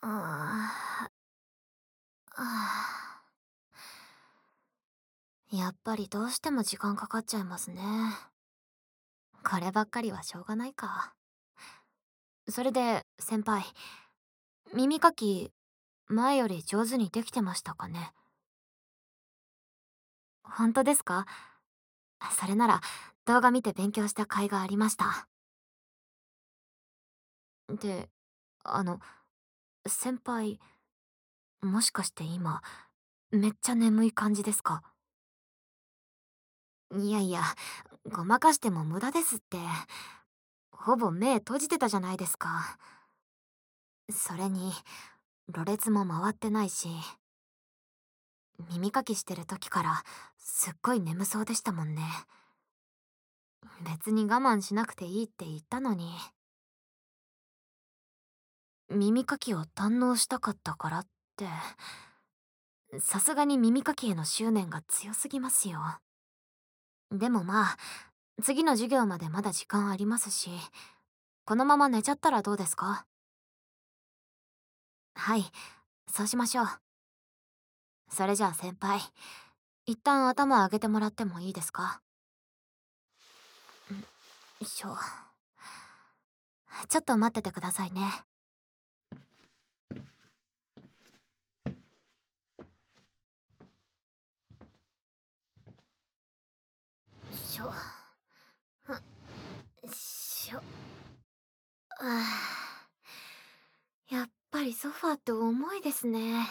ああ、やっぱりどうしても時間かかっちゃいますね。こればっかりはしょうがないか。それで、先輩、耳かき、前より上手にできてましたかね？本当ですか？それなら、動画見て勉強した甲斐がありました。で、あの、先輩、もしかして今、めっちゃ眠い感じですか？いやいや、ごまかしても無駄ですって。ほぼ目閉じてたじゃないですか。それに、ろれつも回ってないし、耳かきしてる時からすっごい眠そうでしたもんね。別に我慢しなくていいって言ったのに。耳かきを堪能したかったからって、さすがに耳かきへの執念が強すぎますよ。でもまあ、次の授業までまだ時間ありますし、このまま寝ちゃったらどうですか？はい、そうしましょう。それじゃあ先輩、一旦頭上げてもらってもいいですか？よいしょ。ちょっと待っててくださいね。よいしょ。よいしょ。あやっぱりソファーって重いですね。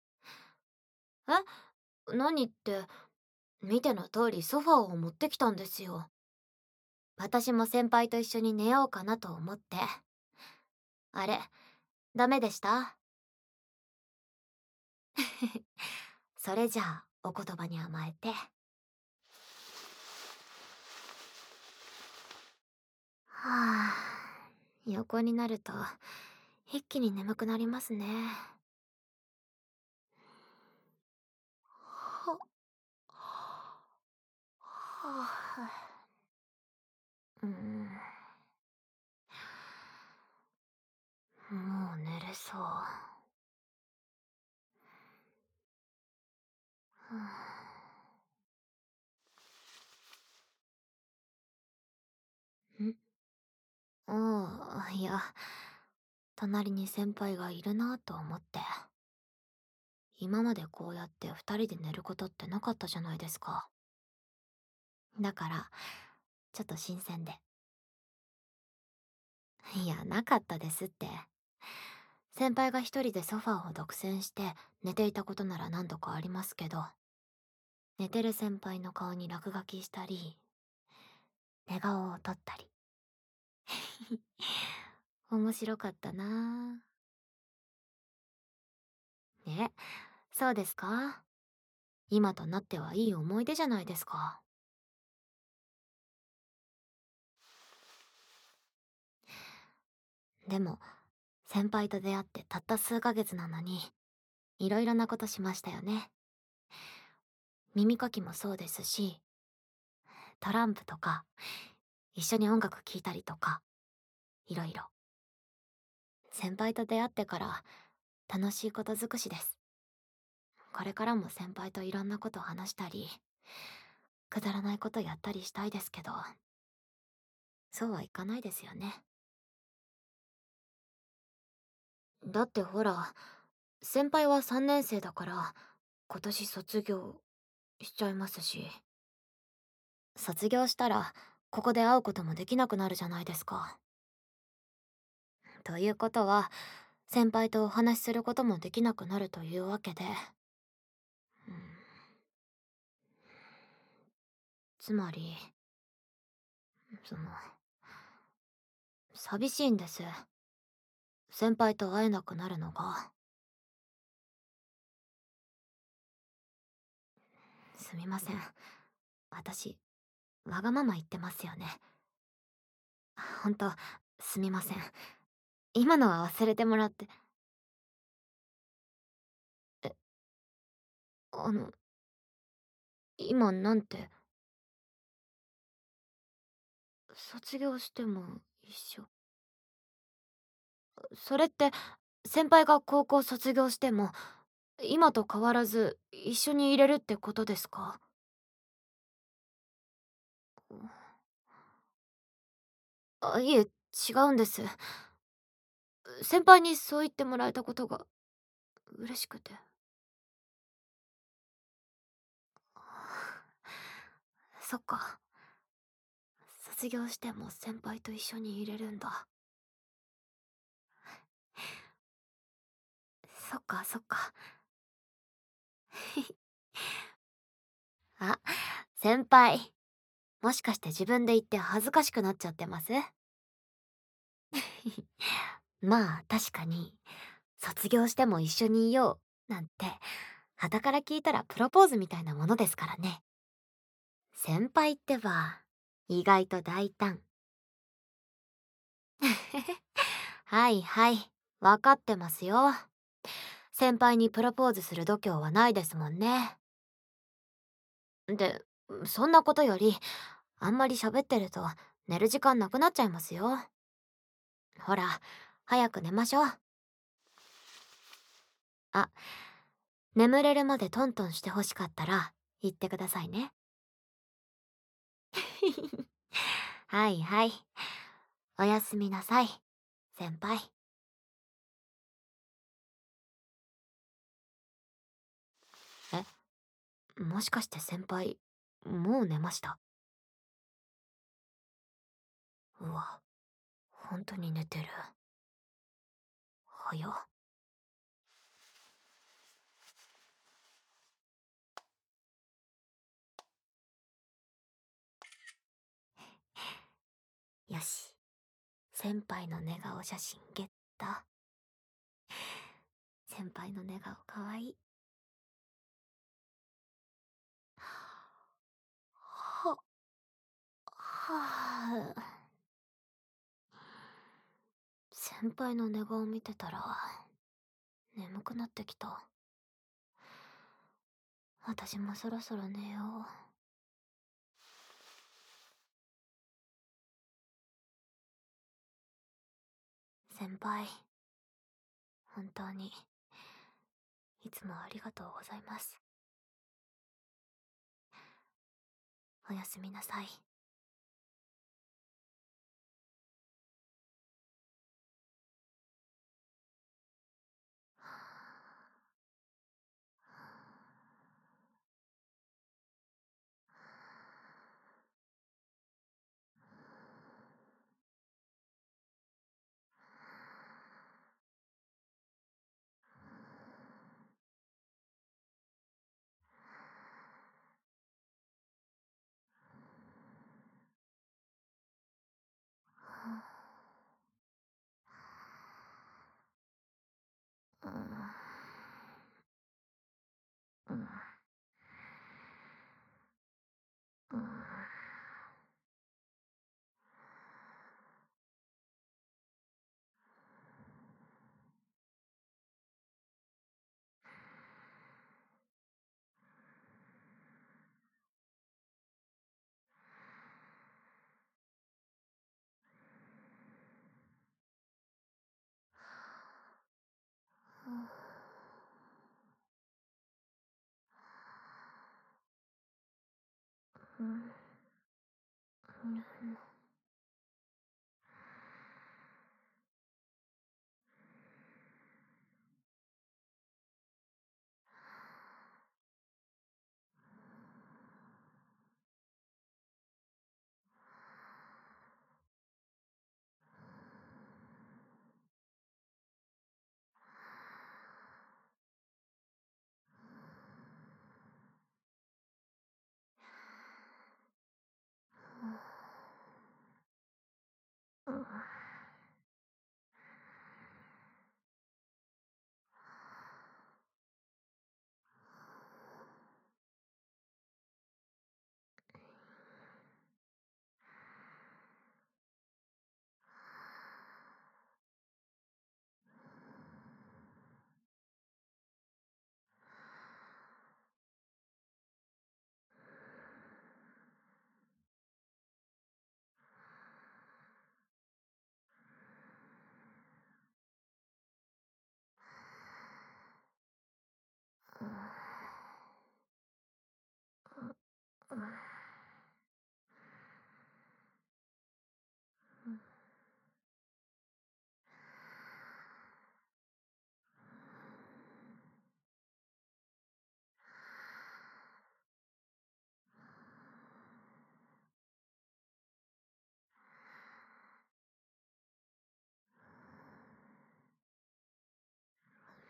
何って、見ての通りソファーを持ってきたんですよ。私も先輩と一緒に寝ようかなと思って。あれ、ダメでした？それじゃあ、お言葉に甘えて。はあ、横になると、一気に眠くなりますね。は、はあ、うん、もう寝れそう。はあ、ああ、いや、隣に先輩がいるなと思って。今までこうやって二人で寝ることってなかったじゃないですか。だから、ちょっと新鮮で。いや、なかったですって。先輩が一人でソファーを独占して寝ていたことなら何度かありますけど、寝てる先輩の顔に落書きしたり、寝顔を撮ったり。面白かったなぁ。そうですか？今となってはいい思い出じゃないですか。でも、先輩と出会ってたった数ヶ月なのに、いろいろなことしましたよね。耳かきもそうですし、トランプとか、一緒に音楽聴いたりとか、いろいろ。先輩と出会ってから楽しいこと尽くしです。これからも先輩といろんなこと話したり、くだらないことやったりしたいですけど、そうはいかないですよね。だってほら、先輩は3年生だから、今年卒業しちゃいますし、卒業したら、ここで会うこともできなくなるじゃないですか。ということは、先輩とお話しすることもできなくなるというわけで、うん、つまり、その、寂しいんです。先輩と会えなくなるのが。すみません。私、わがまま言ってますよね。ほんと、すみません。今のは忘れてもらって。え、あの、今なんて、卒業しても一緒。それって、 先輩が高校卒業しても今と変わらず一緒にいれるってことですか？いえ、違うんです。先輩にそう言ってもらえたことが嬉しくて。そっか。卒業しても先輩と一緒にいれるんだ。そっかそっか。あ、先輩。もしかして自分で言って恥ずかしくなっちゃってます？まあ確かに、卒業しても一緒にいようなんて、傍から聞いたらプロポーズみたいなものですからね。先輩ってば、意外と大胆。はいはい、わかってますよ。先輩にプロポーズする度胸はないですもんね。で、そんなことより、あんまり喋ってると寝る時間なくなっちゃいますよ。ほら、早く寝ましょう。あ、眠れるまでトントンしてほしかったら言ってくださいね。はいはい。おやすみなさい、先輩。もしかして先輩、もう寝ました？うわ、本当に寝てる。早っ。よし。先輩の寝顔写真ゲット。先輩の寝顔かわいい。は、はあ。先輩の寝顔見てたら、眠くなってきた。私もそろそろ寝よう。先輩、本当に、いつもありがとうございます。おやすみなさい。うん、うん、うん。うん、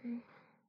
うん。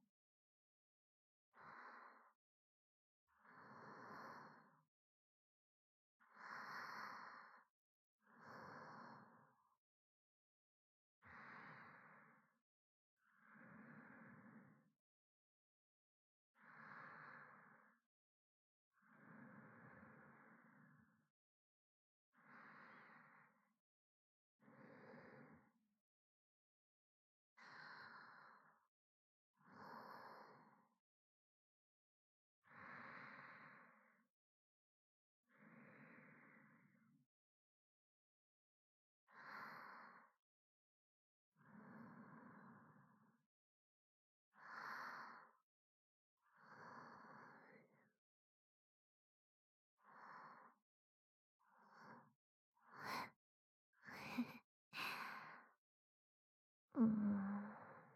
うーん。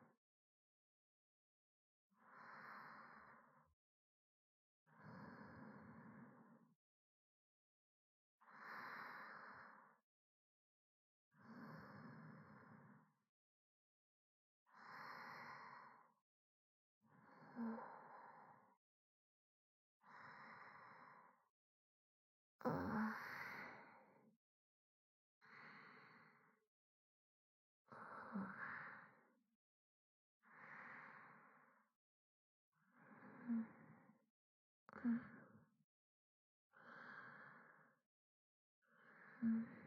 うーん。うん。